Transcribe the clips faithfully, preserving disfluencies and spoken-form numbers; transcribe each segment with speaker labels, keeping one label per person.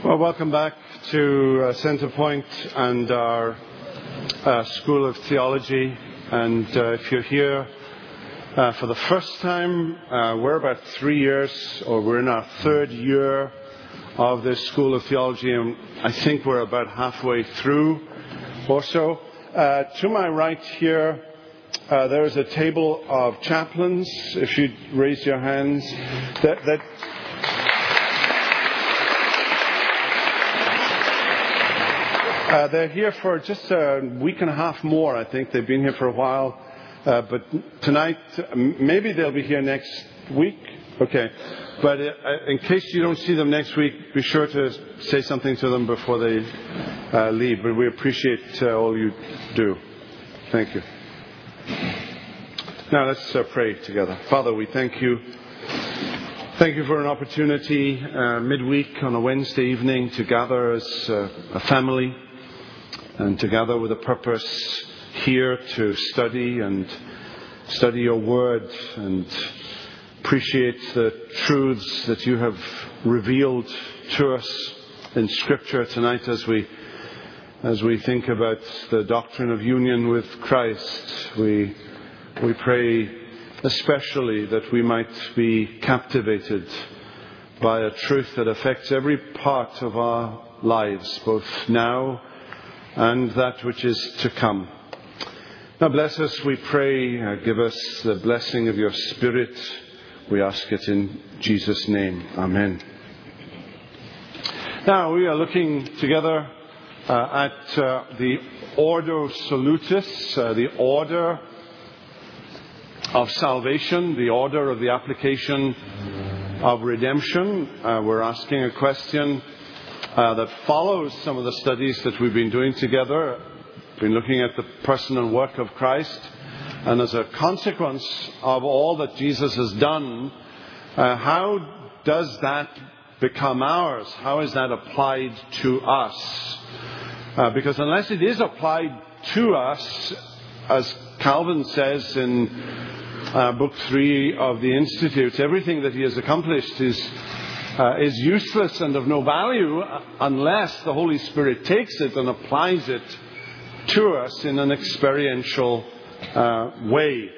Speaker 1: Well, welcome back to uh, Centrepoint and our uh, School of Theology. And uh, if you're here uh, for the first time, uh, we're about three years, or we're in our third year of this School of Theology, and I think we're about halfway through or so. Uh, to my right here, uh, there is a table of chaplains. If you'd raise your hands, that. that Uh, they're here for just a week and a half more, I think. They've been here for a while. Uh, but tonight, maybe they'll be here next week. Okay. But uh, in case you don't see them next week, be sure to say something to them before they uh, leave. But we appreciate uh, all you do. Thank you. Now let's uh, pray together. Father, we thank you. Thank you for an opportunity uh, midweek on a Wednesday evening to gather as uh, a family. And together with a purpose here to study and study your word and appreciate the truths that you have revealed to us in Scripture tonight as we as we think about the doctrine of union with Christ. We we pray especially that we might be captivated by a truth that affects every part of our lives, both now and that which is to come. Now bless us, we pray. Uh, give us the blessing of your Spirit. We ask it in Jesus' name. Amen. Now we are looking together uh, at uh, the Ordo Salutis, uh, the order of salvation, the order of the application of redemption. Uh, we're asking a question Uh, that follows some of the studies that we've been doing together. We've been looking at the person and work of Christ. And as a consequence of all that Jesus has done, uh, how does that become ours? How is that applied to us? Uh, because unless it is applied to us, as Calvin says in uh, Book three of the Institutes, everything that he has accomplished is Uh, is useless and of no value unless the Holy Spirit takes it and applies it to us in an experiential uh, way.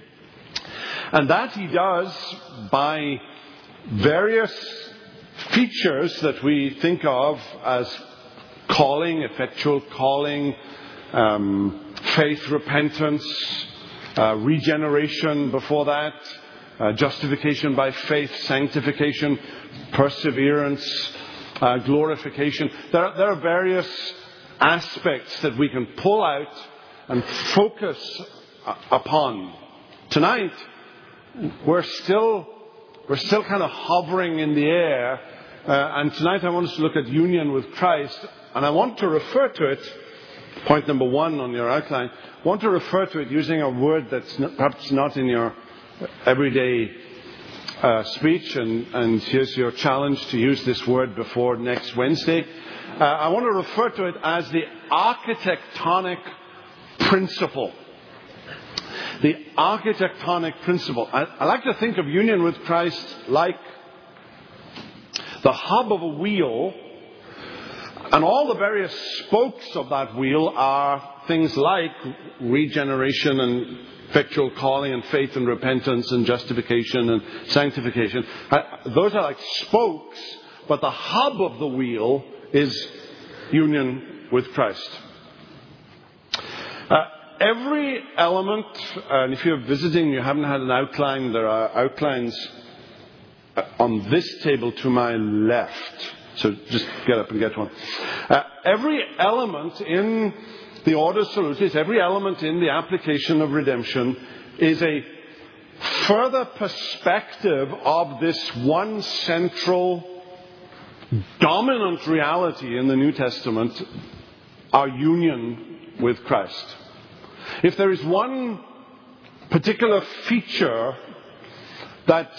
Speaker 1: And that he does by various features that we think of as calling, effectual calling, um, faith, repentance, uh, regeneration before that, uh, justification by faith, sanctification, perseverance, uh, glorification. There are, there are various aspects that we can pull out and focus uh, upon. Tonight, we're still we're still kind of hovering in the air, uh, and tonight I want us to look at union with Christ, and I want to refer to it. Point number one on your outline. I want to refer to it using a word that's not, perhaps not in your everyday Uh, speech, and, and here's your challenge to use this word before next Wednesday. Uh, I want to refer to it as the architectonic principle. The architectonic principle. I, I like to think of union with Christ like the hub of a wheel, and all the various spokes of that wheel are things like regeneration and effectual calling and faith and repentance and justification and sanctification. Uh, those are like spokes, but the hub of the wheel is union with Christ. Uh, every element, and if you're visiting, you haven't had an outline, there are outlines on this table to my left. So just get up and get one. Uh, every element in the Ordo Salutis, every element in the application of redemption, is a further perspective of this one central dominant reality in the New Testament, our union with Christ. If there is one particular feature that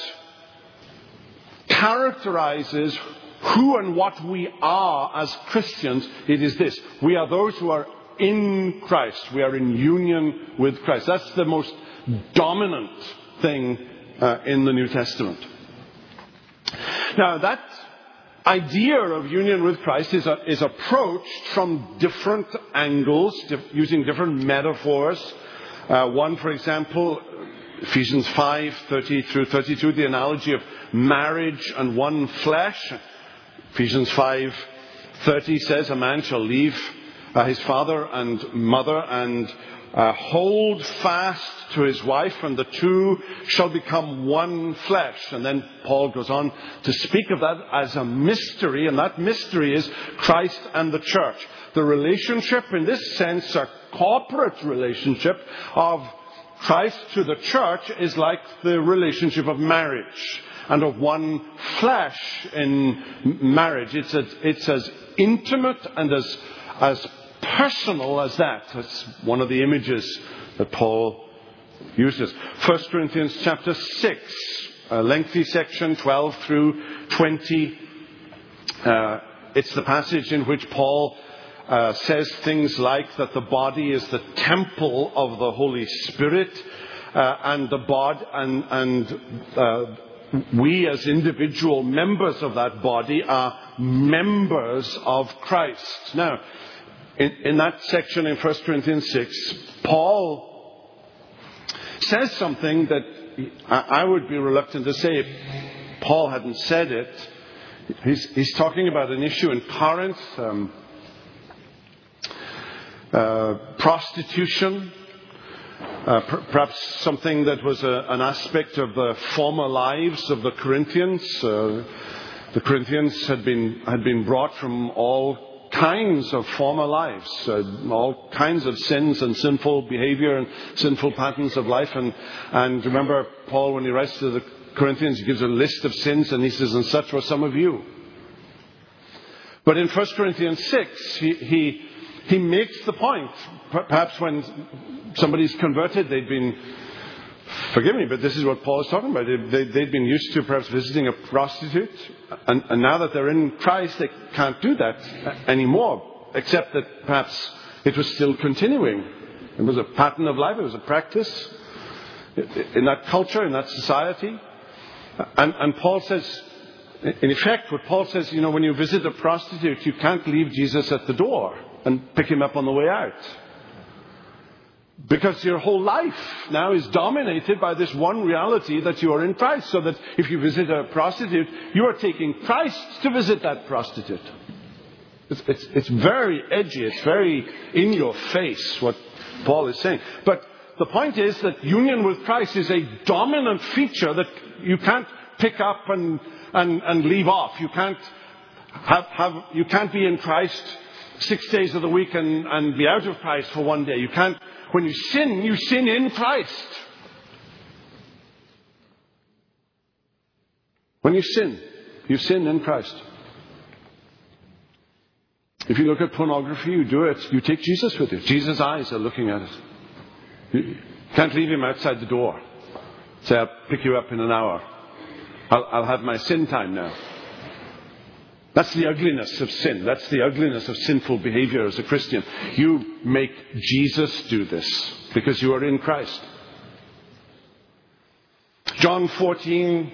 Speaker 1: characterizes who and what we are as Christians, it is this: we are those who are in Christ. We are in union with Christ. That's the most dominant thing uh, in the New Testament. Now, that idea of union with Christ is, a, is approached from different angles, dif- using different metaphors. Uh, one, for example, Ephesians five, thirty through thirty-two, the analogy of marriage and one flesh. Ephesians five, thirty says, a man shall leave uh, his father and mother and uh, hold fast to his wife, and the two shall become one flesh. And then Paul goes on to speak of that as a mystery, and that mystery is Christ and the church. The relationship, in this sense, a corporate relationship of Christ to the church, is like the relationship of marriage and of one flesh in marriage. It's as, it's as intimate and as, as personal as that. That's one of the images that Paul uses. First Corinthians chapter six, a lengthy section, twelve through twenty. Uh, it's the passage in which Paul uh, says things like that the body is the temple of the Holy Spirit, uh, and the body and and uh, we as individual members of that body are members of Christ. Now, in, in that section in First Corinthians six, Paul says something that I would be reluctant to say if Paul hadn't said it. He's, he's talking about an issue in Corinth, um, uh, prostitution, uh, per, perhaps something that was a, an aspect of the former lives of the Corinthians. Uh, the Corinthians had been had been brought from all kinds of former lives, uh, all kinds of sins and sinful behavior and sinful patterns of life. And, and remember, Paul, when he writes to the Corinthians, he gives a list of sins, and he says, and such were some of you. But in First Corinthians six, he, he, he makes the point, perhaps when somebody's converted, they'd been, forgive me, but this is what Paul is talking about. They, they'd been used to perhaps visiting a prostitute, and, and now that they're in Christ, they can't do that anymore, except that perhaps it was still continuing. It was a pattern of life, it was a practice in that culture, in that society. And, and Paul says, in effect, what Paul says, you know, when you visit a prostitute, you can't leave Jesus at the door and pick him up on the way out. Because your whole life now is dominated by this one reality that you are in Christ. So that if you visit a prostitute, you are taking Christ to visit that prostitute. It's, it's, it's very edgy. It's very in your face what Paul is saying. But the point is that union with Christ is a dominant feature that you can't pick up and, and, and leave off. You can't have, have, you can't be in Christ six days of the week and, and be out of Christ for one day. You can't. When you sin, you sin in Christ. When you sin, you sin in Christ. If you look at pornography, you do it. You take Jesus with you. Jesus' eyes are looking at it. You can't leave him outside the door. Say, I'll pick you up in an hour. I'll, I'll have my sin time now. That's the ugliness of sin. That's the ugliness of sinful behavior as a Christian. You make Jesus do this because you are in Christ. John fourteen,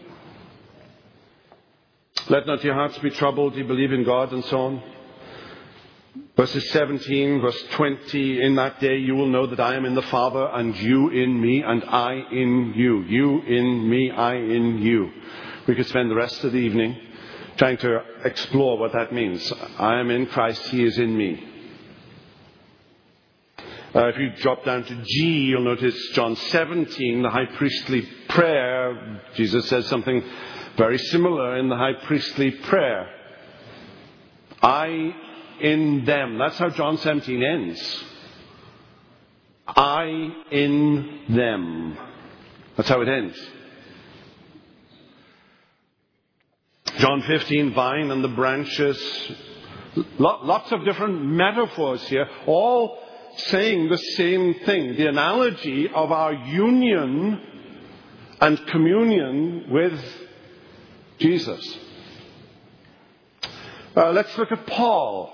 Speaker 1: let not your hearts be troubled. You believe in God, and so on. Verses seventeen, verse twenty, in that day you will know that I am in the Father, and you in me, and I in you. You in me, I in you. We could spend the rest of the evening trying to explore what that means. I am in Christ, he is in me. Uh, if you drop down to G, you'll notice John seventeen, the high priestly prayer. Jesus says something very similar in the high priestly prayer. I in them. That's how John seventeen ends. I in them. That's how it ends. John fifteen, vine and the branches. Lots of different metaphors here, all saying the same thing. The analogy of our union and communion with Jesus. Uh, let's look at Paul.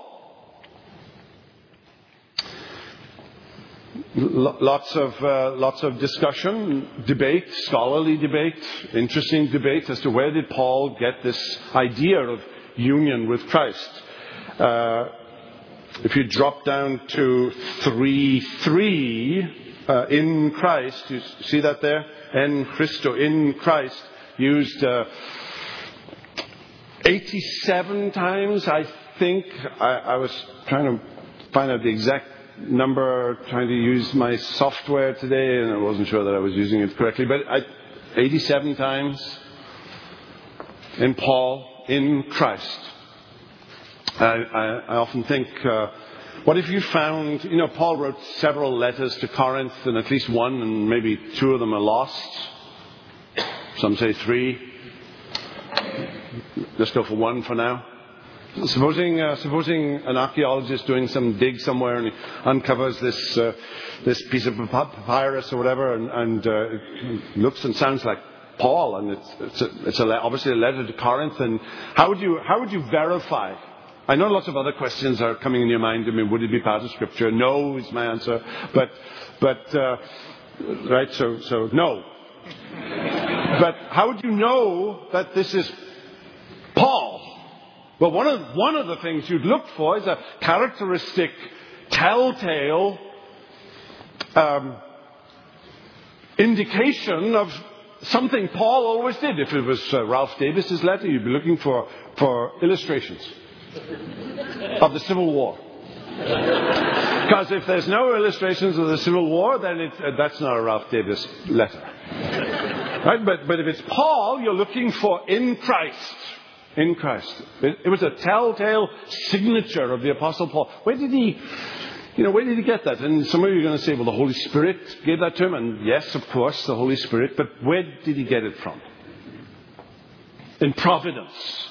Speaker 1: Lots of uh, lots of discussion, debate, scholarly debate, interesting debate as to where did Paul get this idea of union with Christ. Uh, if you drop down to three three, uh, in Christ, you see that there? En Christo, in Christ, used uh, eighty-seven times, I think. I, I was trying to find out the exact number, trying to use my software today, and I wasn't sure that I was using it correctly, but I, eighty-seven times in Paul, in Christ. I, I, I often think, uh, what if you found, you know, Paul wrote several letters to Corinth, and at least one, and maybe two of them are lost. Some say three. Let's go for one for now. Supposing, uh, supposing an archaeologist doing some dig somewhere and he uncovers this uh, this piece of papyrus or whatever, and, and uh, it looks and sounds like Paul, and it's it's, a, it's a, obviously a letter to Corinth. And how would you how would you verify? I know lots of other questions are coming in your mind. I mean, would it be part of Scripture? No is my answer. But but uh, right, so so no. But how would you know that this is Paul? Well, one of one of the things you'd look for is a characteristic, telltale um, indication of something Paul always did. If it was uh, Ralph Davis's letter, you'd be looking for for illustrations of the Civil War. Because if there's no illustrations of the Civil War, then it, uh, that's not a Ralph Davis letter. Right? But but if it's Paul, you're looking for in Christ. In Christ. It, it was a telltale signature of the Apostle Paul. Where did he, you know, where did he get that? And some of you are going to say, well, the Holy Spirit gave that to him. And yes, of course, the Holy Spirit. But where did he get it from? In providence.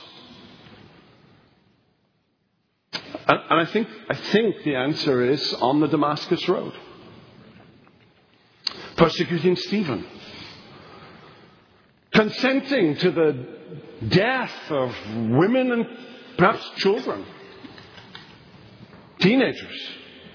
Speaker 1: And, and I think, I think the answer is on the Damascus Road. Persecuting Stephen. Consenting to the death of women and perhaps children, teenagers.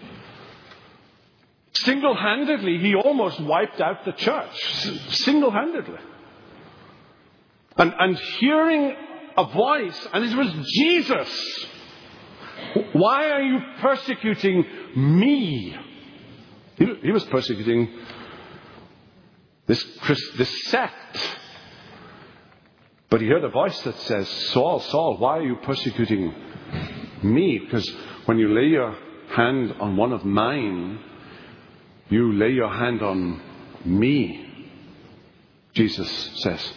Speaker 1: Single-handedly, he almost wiped out the church. Single-handedly. And, and hearing a voice, and it was Jesus. Why are you persecuting me? He, he was persecuting this, this sect. But he heard a voice that says, Saul, Saul, why are you persecuting me? Because when you lay your hand on one of mine, you lay your hand on me, Jesus says.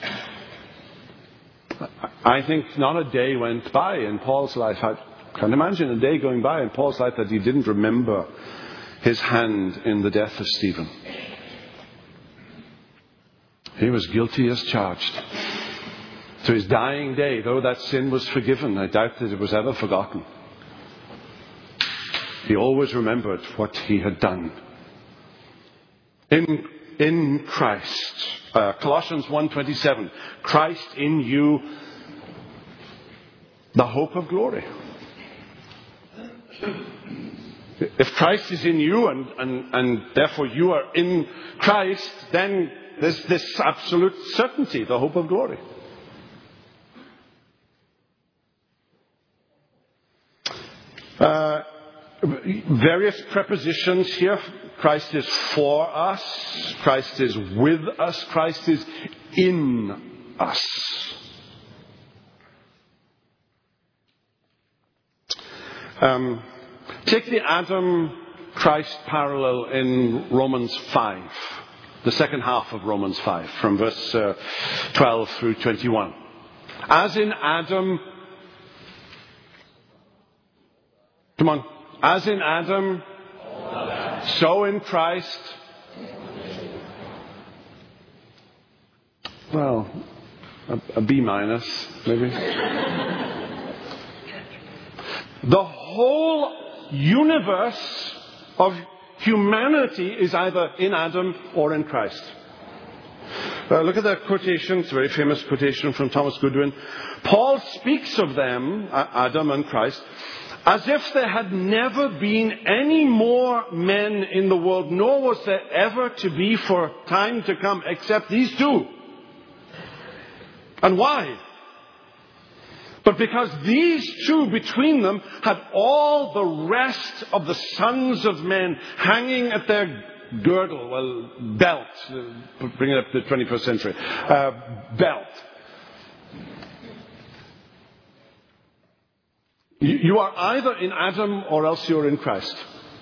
Speaker 1: I think not a day went by in Paul's life. I can't imagine a day going by in Paul's life that he didn't remember his hand in the death of Stephen. He was guilty as charged. To his dying day, though that sin was forgiven, I doubt that it was ever forgotten. He always remembered what he had done. In, in Christ. Uh, Colossians one twenty-seven. Christ in you, the hope of glory. If Christ is in you and, and, and therefore you are in Christ, then there's this absolute certainty, the hope of glory. Uh, various prepositions here. Christ is for us. Christ is with us. Christ is in us. Um, take the Adam-Christ parallel in Romans five. The second half of Romans five, from verse uh, twelve through twenty-one. As in Adam... Come on. As in Adam, so in Christ. Well, a, a B minus, maybe. The whole universe of humanity is either in Adam or in Christ. Uh, look at that quotation. It's a very famous quotation from Thomas Goodwin. Paul speaks of them, Adam and Christ, as if there had never been any more men in the world, nor was there ever to be for time to come, except these two. And why? But because these two between them had all the rest of the sons of men hanging at their girdle, well, belt, bring it up to the twenty-first century, uh, belt. You, you are either in Adam or else you're in Christ.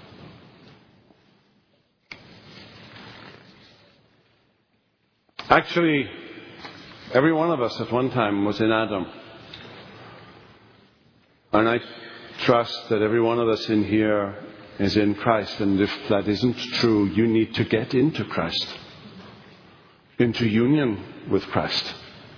Speaker 1: Actually, every one of us at one time was in Adam. And I trust that every one of us in here is in Christ. And if that isn't true, you need to get into Christ. Into union with Christ.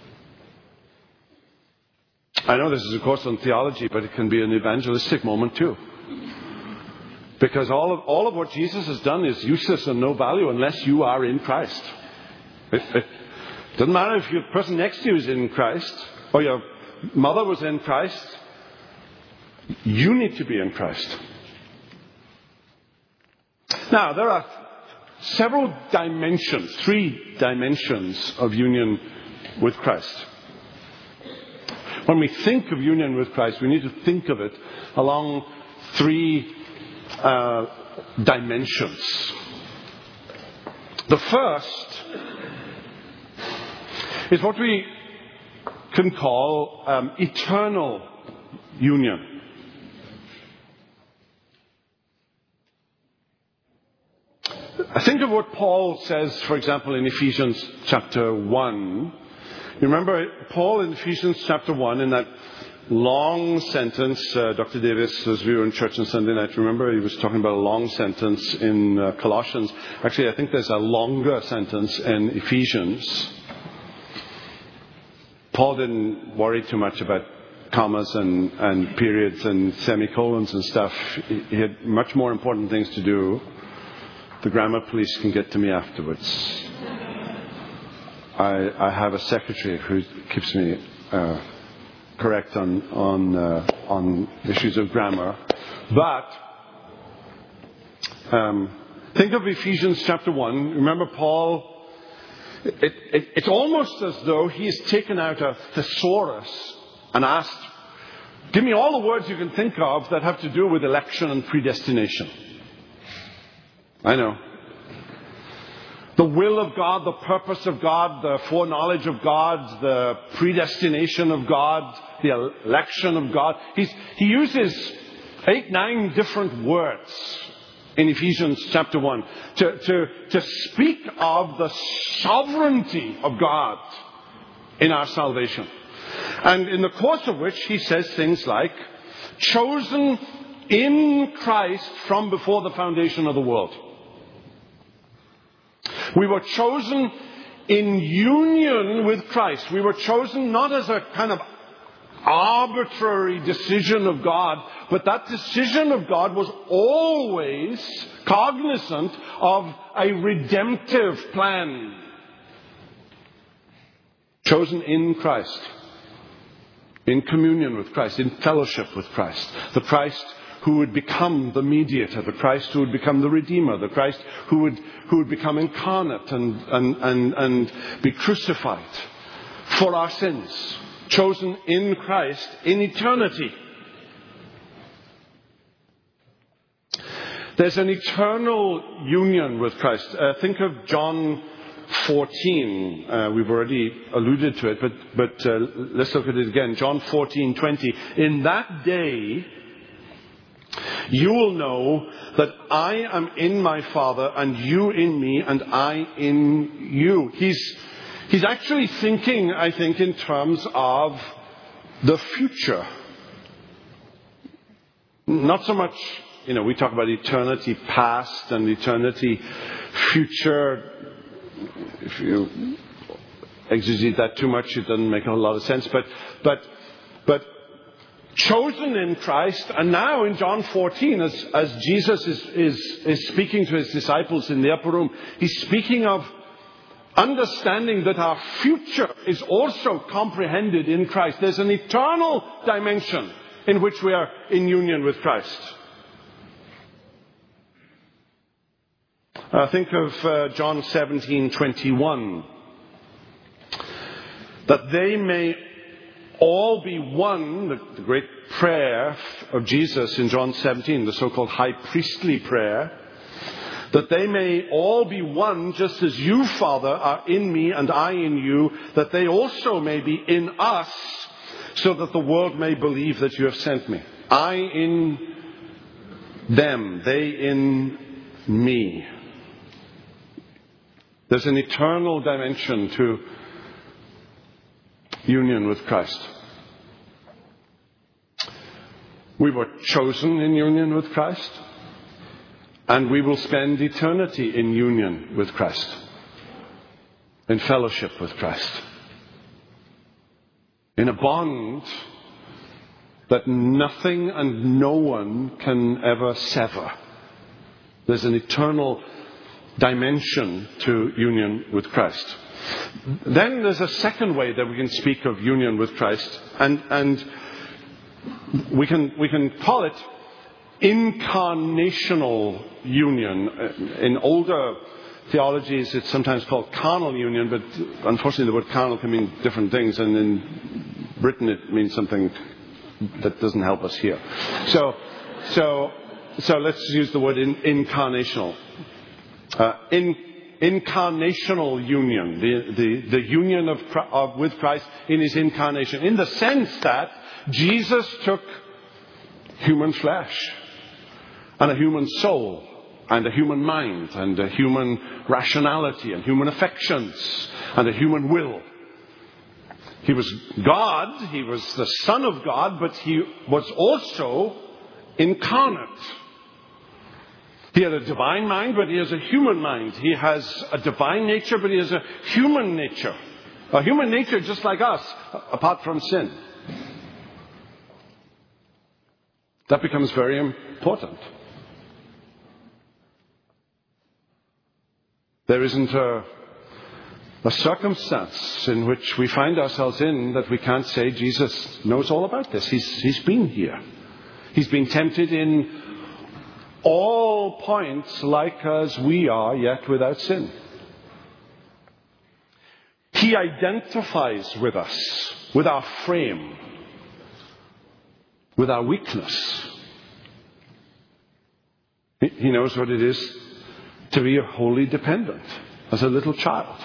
Speaker 1: I know this is a course on theology, but it can be an evangelistic moment too. Because all of, all of what Jesus has done is useless and no value unless you are in Christ. It, it doesn't matter if your person next to you is in Christ or your mother was in Christ. You need to be in Christ. Now, there are several dimensions, three dimensions of union with Christ. When we think of union with Christ, we need to think of it along three uh, dimensions. The first is what we can call um, eternal union. Think of what Paul says, for example, in Ephesians chapter one. You remember Paul in Ephesians chapter one, in that long sentence, uh, Doctor Davis, as we were in church on Sunday night, remember he was talking about a long sentence in uh, Colossians. Actually, I think there's a longer sentence in Ephesians. Paul didn't worry too much about commas and, and periods and semicolons and stuff. He, he had much more important things to do. The grammar police can get to me afterwards. I, I have a secretary who keeps me uh, correct on on uh, on issues of grammar. But um, think of Ephesians chapter one. Remember Paul. It, it, it's almost as though he's taken out a thesaurus and asked, "Give me all the words you can think of that have to do with election and predestination." I know. The will of God, the purpose of God, the foreknowledge of God, the predestination of God, the election of God. He's, he uses eight, nine different words in Ephesians chapter one to, to, to speak of the sovereignty of God in our salvation. And in the course of which he says things like, chosen in Christ from before the foundation of the world. We were chosen in union with Christ. We were chosen not as a kind of arbitrary decision of God, but that decision of God was always cognizant of a redemptive plan. Chosen in Christ. In communion with Christ. In fellowship with Christ. The Christ who would become the mediator, the Christ who would become the Redeemer, the Christ who would who would become incarnate and, and, and, and be crucified for our sins. Chosen in Christ in eternity. There's an eternal union with Christ. Uh, think of John fourteen. Uh, we've already alluded to it, but, but uh, let's look at it again. John fourteen twenty. In that day, you will know that I am in my Father, and you in me, and I in you. He's, he's actually thinking, I think, in terms of the future. Not so much, you know, we talk about eternity past and eternity future. If you exegete that too much, it doesn't make a whole lot of sense. But, but, but, chosen in Christ, and now in John fourteen, as, as Jesus is, is, is speaking to his disciples in the upper room, he's speaking of understanding that our future is also comprehended in Christ. There's an eternal dimension in which we are in union with Christ. Uh, think of uh, John seventeen twenty-one. That they may all be one, the, the great prayer of Jesus in John seventeen, the so-called high priestly prayer, that they may all be one, just as you, Father, are in me and I in you, that they also may be in us, so that the world may believe that you have sent me. I in them, they in me. There's an eternal dimension to union with Christ. We were chosen in union with Christ, and we will spend eternity in union with Christ, in fellowship with Christ, in a bond that nothing and no one can ever sever. There's an eternal dimension to union with Christ. Then there's a second way that we can speak of union with Christ, and and we can we can call it incarnational union. In older theologies, it's sometimes called carnal union, but unfortunately the word carnal can mean different things, and in Britain it means something that doesn't help us here. So, so, so let's use the word in, incarnational. Uh, in, incarnational union, the, the, the union of, of with Christ in His incarnation, in the sense that Jesus took human flesh and a human soul and a human mind and a human rationality and human affections and a human will. He was God, He was the Son of God, but He was also incarnate. He had a divine mind, but He has a human mind. He has a divine nature, but He has a human nature. A human nature just like us, apart from sin. That becomes very important. There isn't a, a circumstance in which we find ourselves in that we can't say Jesus knows all about this. He's, he's been here. He's been tempted in all points like as we are, yet without sin. He identifies with us, with our frame, with our weakness. He knows what it is to be wholly dependent as a little child.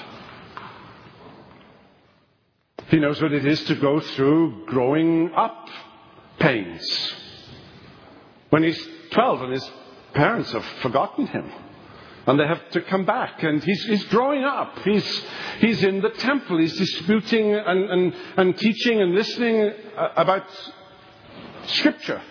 Speaker 1: He knows what it is to go through growing up pains. When he's twelve and his parents have forgotten him and they have to come back, and he's, he's growing up. He's, he's in the temple. He's disputing and, and, and teaching and listening about Scripture.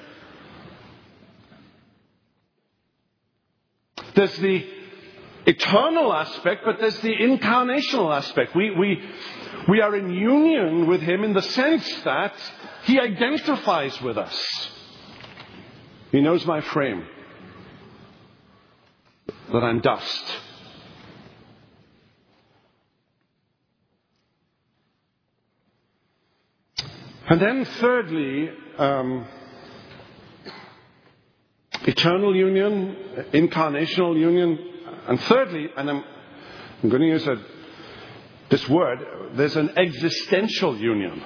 Speaker 1: There's the eternal aspect, but there's the incarnational aspect. We, we, we are in union with Him in the sense that He identifies with us. He knows my frame, that I'm dust. And then thirdly, um, eternal union, incarnational union, and thirdly, and I'm, I'm going to use a, this word, there's an existential union.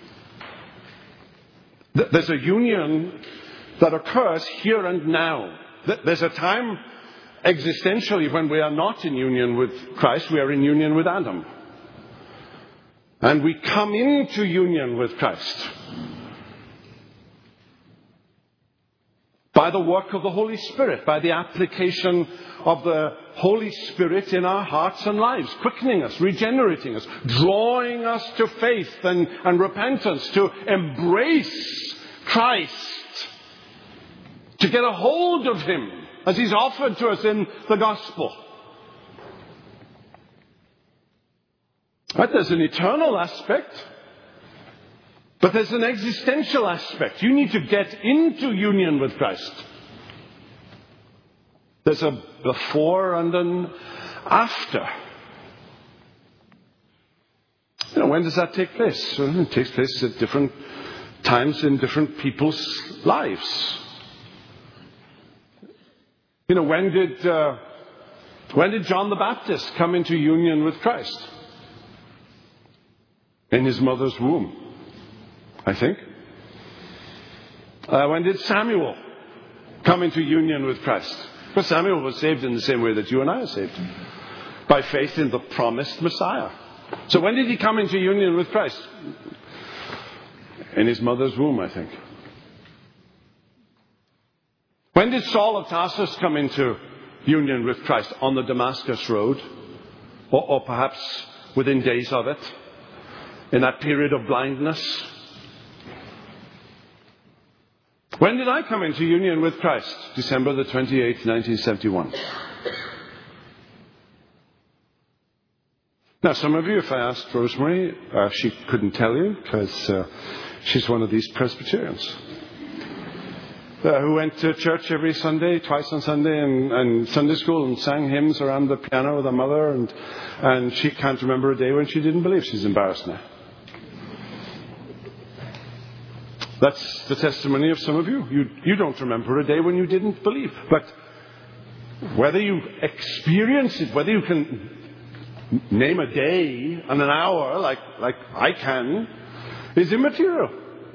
Speaker 1: There's a union that occurs here and now. There's a time existentially when we are not in union with Christ, we are in union with Adam. And we come into union with Christ by the work of the Holy Spirit, by the application of the Holy Spirit in our hearts and lives, quickening us, regenerating us, drawing us to faith and, and repentance, to embrace Christ, to get a hold of Him as He's offered to us in the gospel. Right? There's an eternal aspect, but there's an existential aspect. You need to get into union with Christ. There's a before and an after. You know, when does that take place? Well, it takes place at different times in different people's lives. You know, when did uh, when did John the Baptist come into union with Christ? In his mother's womb. I think. Uh, when did Samuel come into union with Christ? Well, Samuel was saved in the same way that you and I are saved. By faith in the promised Messiah. So when did he come into union with Christ? In his mother's womb, I think. When did Saul of Tarsus come into union with Christ? On the Damascus Road? Or, or perhaps within days of it? In that period of blindness? When did I come into union with Christ? December the twenty-eighth, nineteen seventy-one. Now, some of you, if I asked Rosemary, uh, she couldn't tell you because uh, she's one of these Presbyterians uh, who went to church every Sunday, twice on Sunday, and, and Sunday school, and sang hymns around the piano with her mother, and, and she can't remember a day when she didn't believe. She's embarrassed now. That's the testimony of some of you. You, you don't remember a day when you didn't believe. But whether you experience it, whether you can name a day and an hour like, like I can, is immaterial.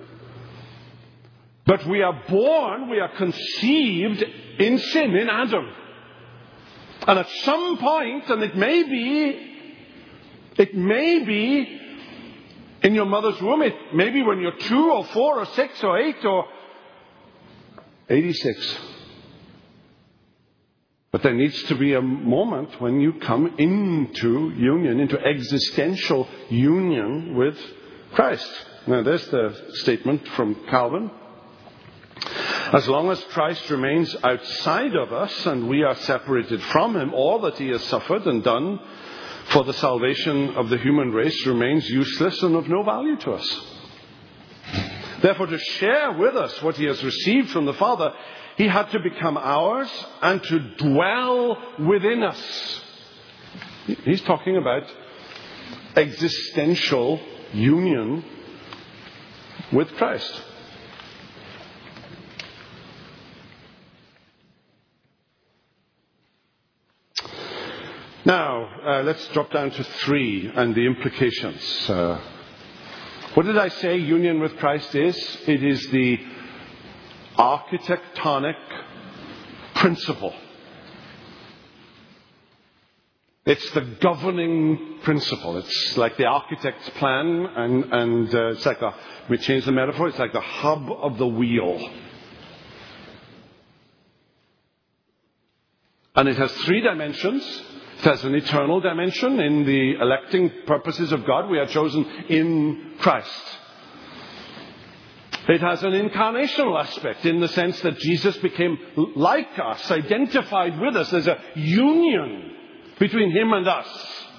Speaker 1: But we are born, we are conceived in sin, in Adam. And at some point, and it may be, it may be in your mother's womb, it may be when you're two or four or six or eight or eighty-six. But there needs to be a moment when you come into union, into existential union with Christ. Now, there's the statement from Calvin. As long as Christ remains outside of us and we are separated from him, all that he has suffered and done for the salvation of the human race remains useless and of no value to us. Therefore, to share with us what he has received from the Father, he had to become ours and to dwell within us. He's talking about existential union with Christ. Now, uh, let's drop down to three and the implications. Uh, what did I say union with Christ is? It is the architectonic principle. It's the governing principle. It's like the architect's plan, and, and uh, it's like the, we change the metaphor, it's like the hub of the wheel. And it has three dimensions. It has an eternal dimension. In the electing purposes of God, we are chosen in Christ. It has an incarnational aspect in the sense that Jesus became like us, identified with us. There's a union between him and us.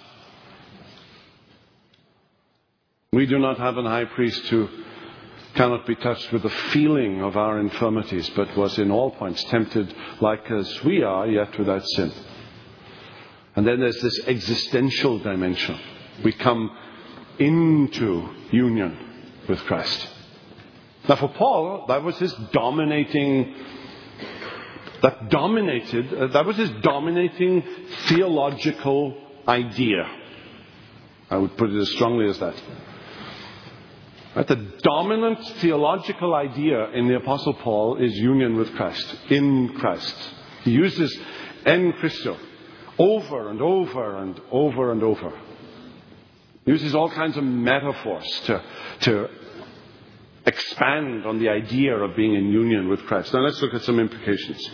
Speaker 1: We do not have an high priest who cannot be touched with the feeling of our infirmities, but was in all points tempted like as we are, yet without sin. And then there's this existential dimension. We come into union with Christ. Now for Paul, that was his dominating, that dominated, uh, that was his dominating theological idea. I would put it as strongly as that. Right? The dominant theological idea in the Apostle Paul is union with Christ, in Christ. He uses en Christo over and over and over and over. He uses all kinds of metaphors to, to expand on the idea of being in union with Christ. Now let's look at some implications.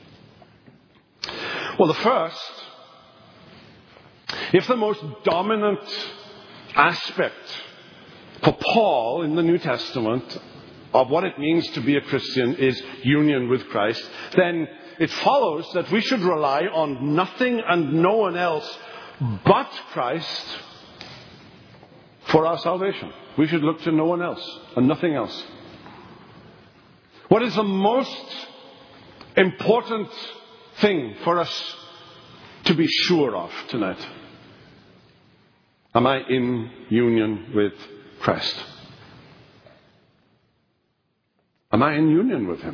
Speaker 1: Well, the first, if the most dominant aspect for Paul in the New Testament of what it means to be a Christian is union with Christ, then it follows that we should rely on nothing and no one else but Christ for our salvation. We should look to no one else and nothing else. What is the most important thing for us to be sure of tonight? Am I in union with Christ? Am I in union with him?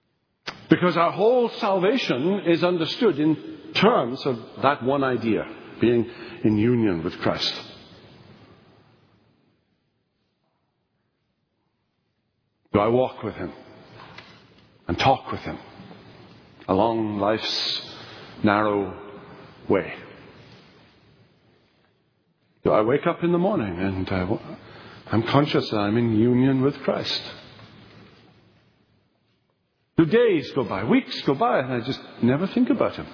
Speaker 1: Because our whole salvation is understood in terms of that one idea. being in union with Christ. Do I walk with him and talk with him along life's narrow way? Do I wake up in the morning and uh, I'm conscious that I'm in union with Christ? Do days go by, weeks go by, and I just never think about him?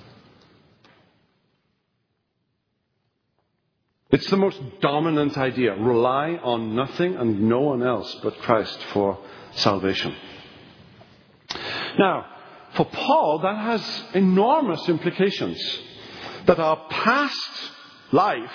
Speaker 1: It's the most dominant idea. Rely on nothing and no one else but Christ for salvation. Now, for Paul, that has enormous implications. That our past life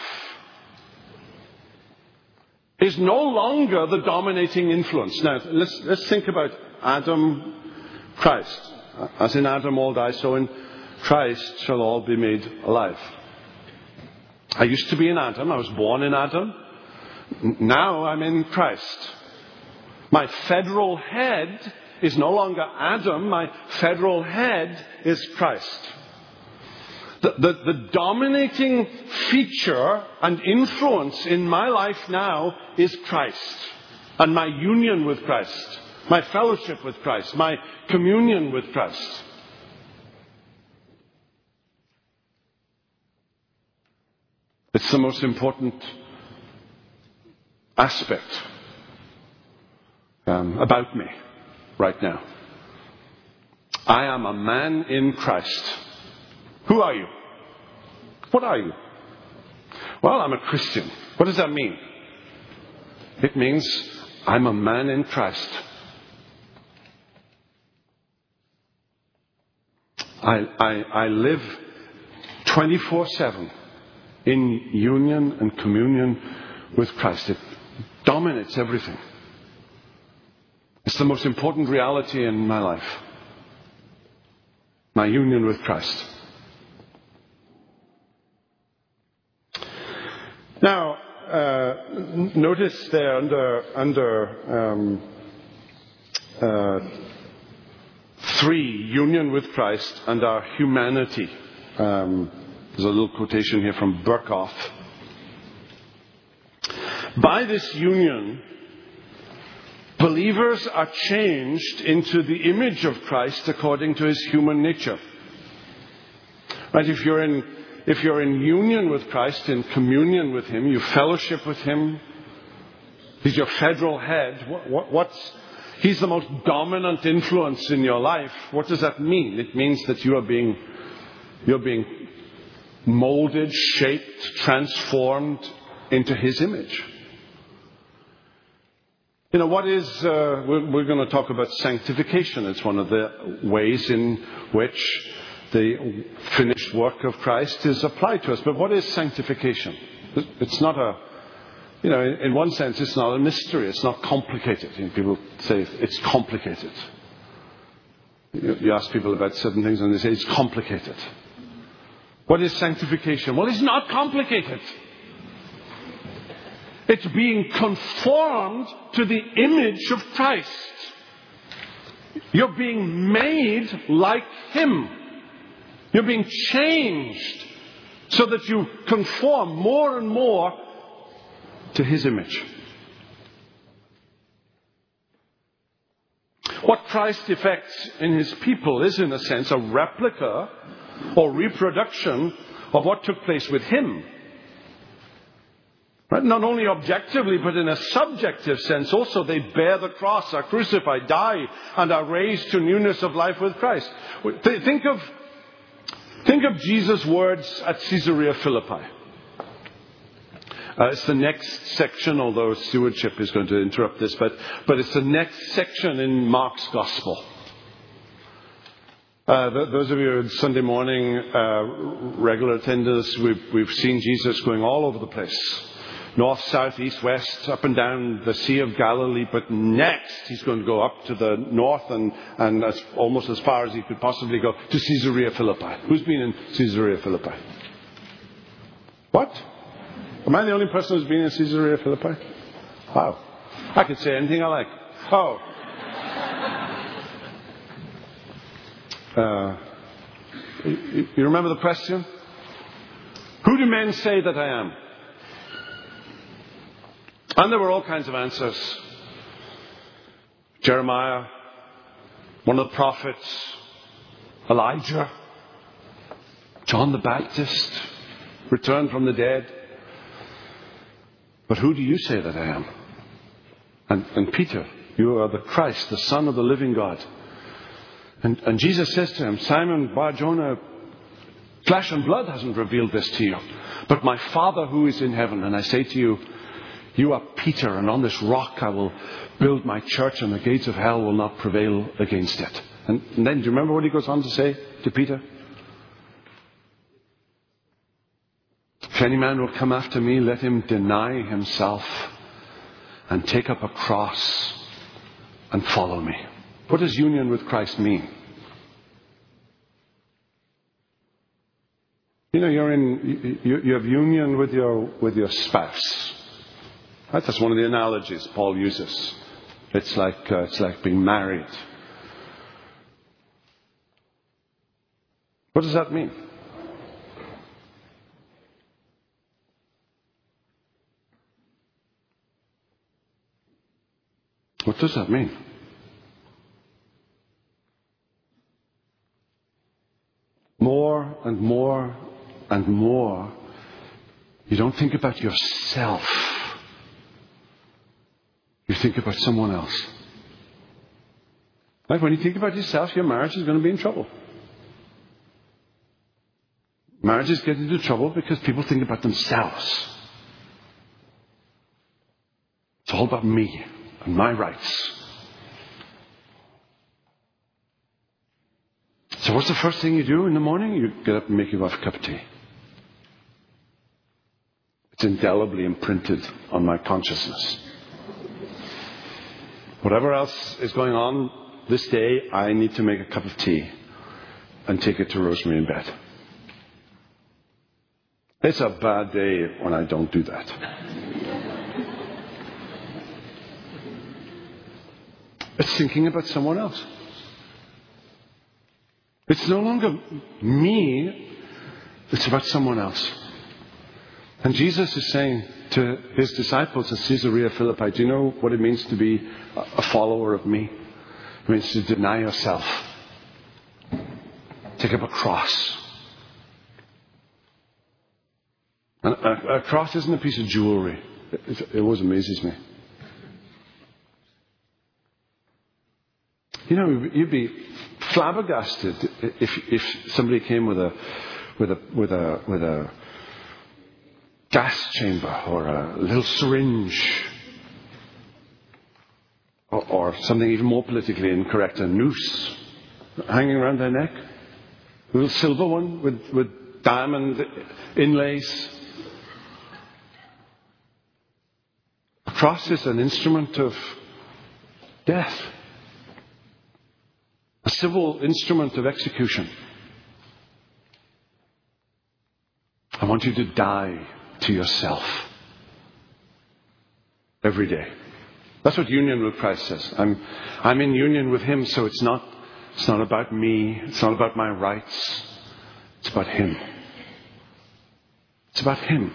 Speaker 1: is no longer the dominating influence. Now, let's, let's think about Adam, Christ. As in Adam all die, so in Christ shall all be made alive. I used to be in Adam. I was born in Adam. Now I'm in Christ. My federal head is no longer Adam. My federal head is Christ. The, the, the dominating feature and influence in my life now is Christ and my union with Christ, my fellowship with Christ, my communion with Christ. It's the most important aspect um, about me right now. I am a man in Christ. Who are you? What are you? Well, I'm a Christian. What does that mean? It means I'm a man in Christ. I, I, I live twenty-four seven in union and communion with Christ. It dominates everything. It's the most important reality in my life. My union with Christ. Now, uh, notice there under under um, uh, three, union with Christ and our humanity. Um, there's a little quotation here from Berkhoff. By this union, believers are changed into the image of Christ according to his human nature. Right? If you're in If you're in union with Christ, in communion with him, you fellowship with him, he's your federal head, what, what, what's, he's the most dominant influence in your life. What does that mean? It means that you are being, you're being molded, shaped, transformed into his image. You know, what is, uh, we're, we're going to talk about sanctification. It's one of the ways in which the finished work of Christ is applied to us. But what is sanctification? It's not a, you know, in one sense, it's not a mystery. It's not complicated. You know, people say it's complicated. You ask people about certain things and they say it's complicated. What is sanctification? Well, it's not complicated. It's being conformed to the image of Christ. You're being made like him. You're being changed so that you conform more and more to his image. What Christ effects in his people is, in a sense, a replica or reproduction of what took place with him. Right? Not only objectively, but in a subjective sense also. They bear the cross, are crucified, die, and are raised to newness of life with Christ. Think of Think of Jesus' words at Caesarea Philippi. Uh, it's the next section, although stewardship is going to interrupt this, but, but it's the next section in Mark's Gospel. Uh, th- those of you who are Sunday morning uh, regular attenders, we've, we've seen Jesus going all over the place. North, south, east, west, up and down the Sea of Galilee. But next, he's going to go up to the north and, and as, almost as far as he could possibly go to Caesarea Philippi. Who's been in Caesarea Philippi? What? Am I the only person who's been in Caesarea Philippi? Wow. I could say anything I like. Oh. Uh, you, you remember the question? Who do men say that I am? And there were all kinds of answers. Jeremiah, one of the prophets, Elijah, John the Baptist, returned from the dead. But who do you say that I am? And, and Peter, you are the Christ, the Son of the living God. And, and Jesus says to him, Simon Bar-Jonah, flesh and blood hasn't revealed this to you, but my Father who is in heaven. And I say to you, you are Peter, and on this rock I will build my church, and the gates of hell will not prevail against it. And, and then, do you remember what he goes on to say to Peter? If any man will come after me, let him deny himself and take up a cross and follow me. What does union with Christ mean? You know, you're in, you, you have union with your, with your spouse. Right? That's one of the analogies Paul uses. It's like, uh, it's like being married. What does that mean? What does that mean? More and more and more, you don't think about yourself. You think about someone else. Right? When you think about yourself, your marriage is going to be in trouble. Marriages get into trouble because people think about themselves. It's all about me and my rights. So what's the first thing you do in the morning? You get up and make yourself a cup of tea. It's indelibly imprinted on my consciousness. Whatever else is going on this day, I need to make a cup of tea and take it to Rosemary in bed. It's a bad day when I don't do that. It's thinking about someone else. It's no longer me, it's about someone else. And Jesus is saying to his disciples at Caesarea Philippi, do you know what it means to be a follower of me? It means to deny yourself. Take up a cross. And a, a cross isn't a piece of jewelry. It, it always amazes me. You know, you'd be flabbergasted if if somebody came with a with a with a with a gas chamber or a little syringe or, or something even more politically incorrect, a noose hanging around their neck, a little silver one with with diamond inlays. A cross is an instrument of death. A civil instrument of execution. I want you to die to yourself every day. That's what union with Christ says. I'm, I'm in union with Him, so it's not, it's not about me. It's not about my rights. It's about Him. It's about Him.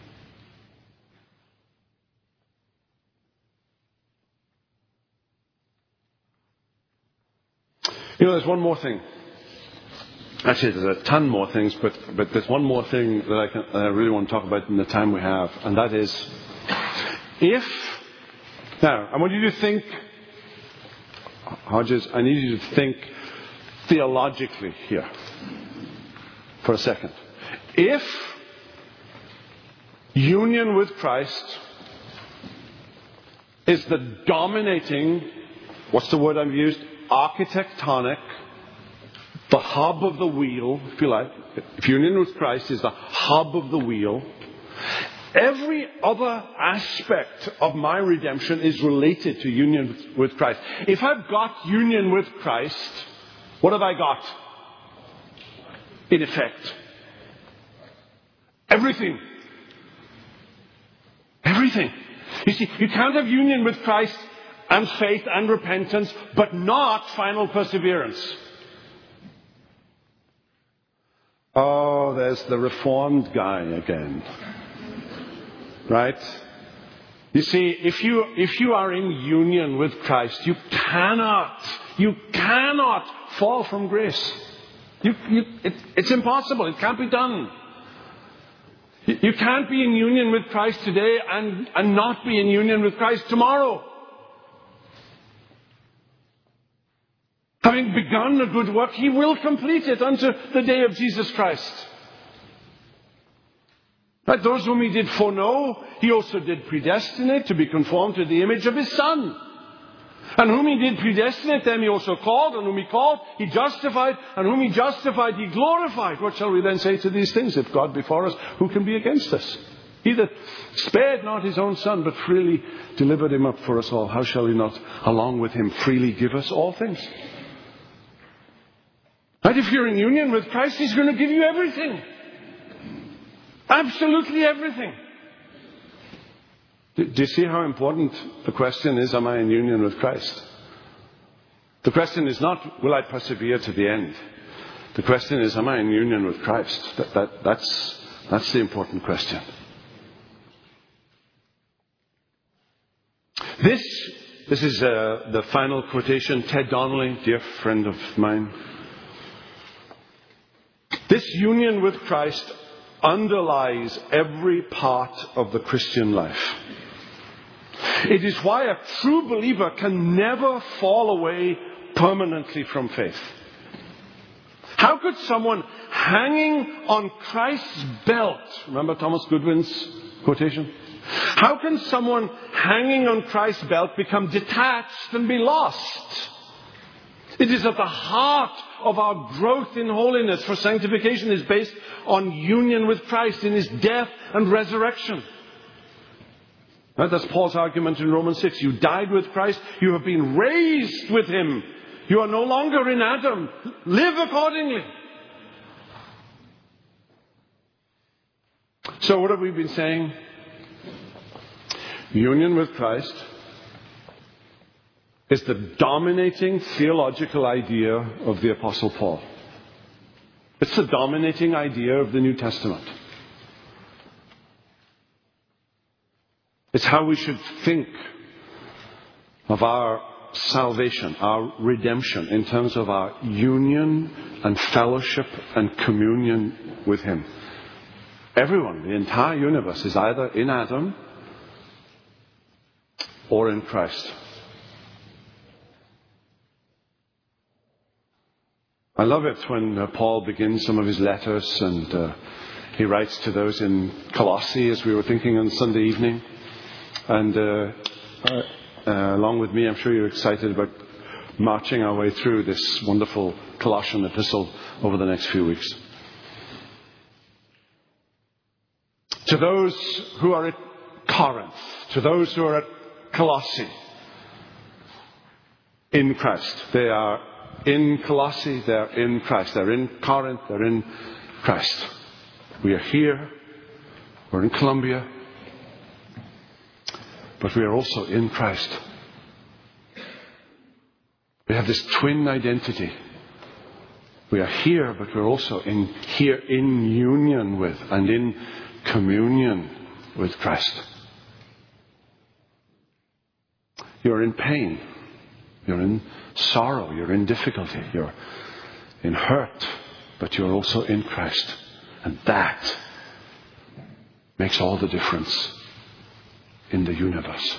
Speaker 1: You know, there's one more thing. Actually, there's a ton more things, but, but there's one more thing that I, can, I really want to talk about in the time we have, and that is, if... Now, I want you to think... Hodges, I need you to think theologically here for a second. If union with Christ is the dominating... What's the word I've used? Architectonic, the hub of the wheel, if you like. If union with Christ is the hub of the wheel, every other aspect of my redemption is related to union with Christ. If I've got union with Christ, what have I got? In effect, everything. Everything. You see, you can't have union with Christ and faith and repentance, but not final perseverance. Oh, there's the reformed guy again. Right? You see, if you, if you are in union with Christ, you cannot, you cannot fall from grace. You, you, it, it's impossible. It can't be done. You, you can't be in union with Christ today and, and not be in union with Christ tomorrow. Having begun a good work, He will complete it unto the day of Jesus Christ. But those whom He did foreknow, He also did predestinate to be conformed to the image of His Son. And whom He did predestinate, them He also called. And whom He called, He justified. And whom He justified, He glorified. What shall we then say to these things? If God be for us, who can be against us? He that spared not His own Son, but freely delivered Him up for us all, how shall He not, along with Him, freely give us all things? Right? If you're in union with Christ, He's going to give you everything. Absolutely everything. Do you see how important the question is, am I in union with Christ? The question is not, will I persevere to the end? The question is, am I in union with Christ? That, that, that's, that's the important question. This, this is uh, the final quotation. Ted Donnelly, dear friend of mine. This union with Christ underlies every part of the Christian life. It is why a true believer can never fall away permanently from faith. How could someone hanging on Christ's belt, remember Thomas Goodwin's quotation? How can someone hanging on Christ's belt become detached and be lost? It is at the heart of our growth in holiness, for sanctification is based on union with Christ in His death and resurrection. Right? That's Paul's argument in Romans six. You died with Christ. You have been raised with Him. You are no longer in Adam. Live accordingly. So what have we been saying? Union with Christ is the dominating theological idea of the Apostle Paul. It's the dominating idea of the New Testament. It's how we should think of our salvation, our redemption, in terms of our union and fellowship and communion with Him. Everyone, the entire universe, is either in Adam or in Christ. I love it when uh, Paul begins some of his letters and uh, he writes to those in Colossae, as we were thinking on Sunday evening. And uh, uh, uh, along with me, I'm sure you're excited about marching our way through this wonderful Colossian epistle over the next few weeks. To those who are at Corinth, to those who are at Colossae, in Christ. They are in Colossae, they're in Christ. They're in Corinth, they're in Christ. We are here, we're in Columbia, but we are also in Christ. We have this twin identity. We are here, but we're also in here in union with and in communion with Christ. You're in pain. You're in sorrow. You're in difficulty. You're in hurt. But you're also in Christ. And that makes all the difference in the universe.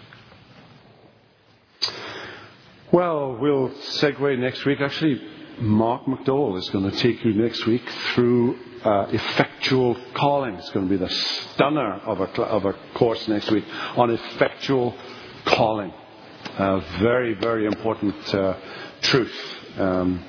Speaker 1: Well, we'll segue next week. Actually, Mark McDowell is going to take you next week through uh, effectual calling. It's going to be the stunner of a, of a course next week on effectual calling. Uh, very, very important uh, truth. Um,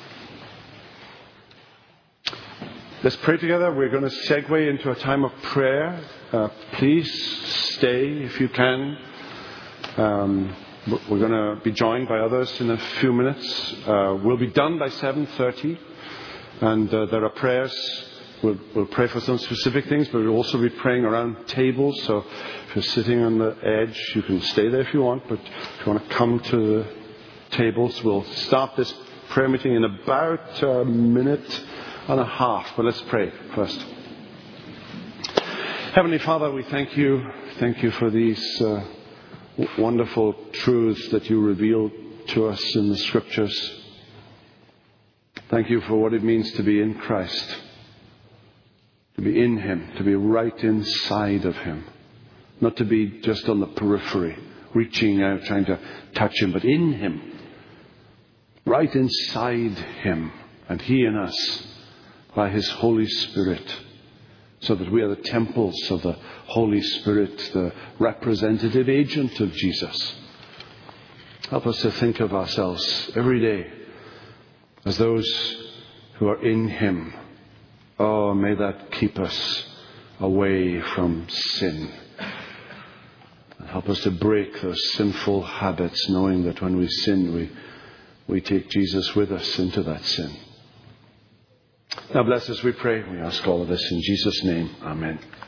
Speaker 1: let's pray together. We're going to segue into a time of prayer. Uh, please stay if you can. Um, we're going to be joined by others in a few minutes. Uh, we'll be done by seven thirty. And uh, there are prayers. We'll, we'll pray for some specific things, but we'll also be praying around tables. So if you're sitting on the edge, you can stay there if you want. But if you want to come to the tables, we'll start this prayer meeting in about a minute and a half. But let's pray first. Heavenly Father, we thank you. Thank you for these uh, w- wonderful truths that you reveal to us in the Scriptures. Thank you for what it means to be in Christ, to be in Him, to be right inside of Him, not to be just on the periphery, reaching out, trying to touch Him, but in Him, right inside Him, and He in us by His Holy Spirit, so that we are the temples of the Holy Spirit, the representative agent of Jesus. Help us to think of ourselves every day as those who are in Him. Oh, may that keep us away from sin. And help us to break those sinful habits, knowing that when we sin, we, we take Jesus with us into that sin. Now bless us, we pray. We ask all of this in Jesus' name. Amen.